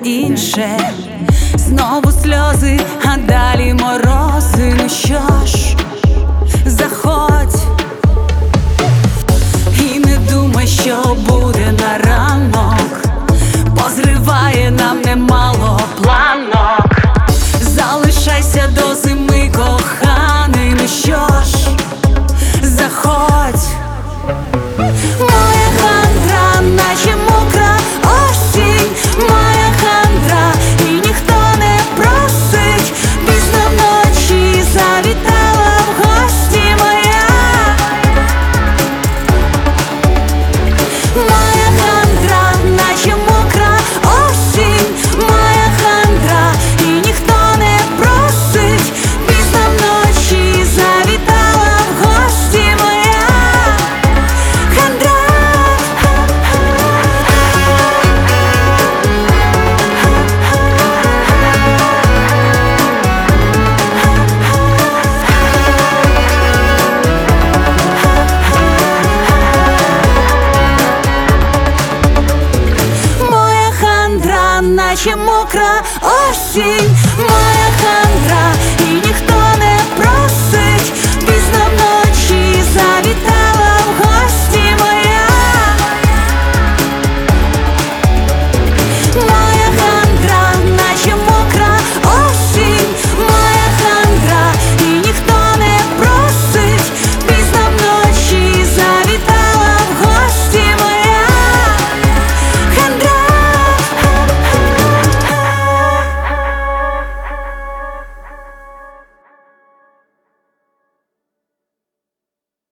інше. Знову сльози, а далі морози. Ну що ж, заходь і не думай, що буде на ранок. Позриває нам немало планок. Залишайся до зими, коханий. Ну що ж, заходь. Моя хандра, наче мокра осінь. Моя хандра, і ніхто не просить. Пізно вночі завітала в гості моя. Моя хандра, наче мокра осінь. Моя хандра, і ніхто не просить. Пізно вночі завітала в гості моя. Хандра. Моя хандра, наче мокра осінь.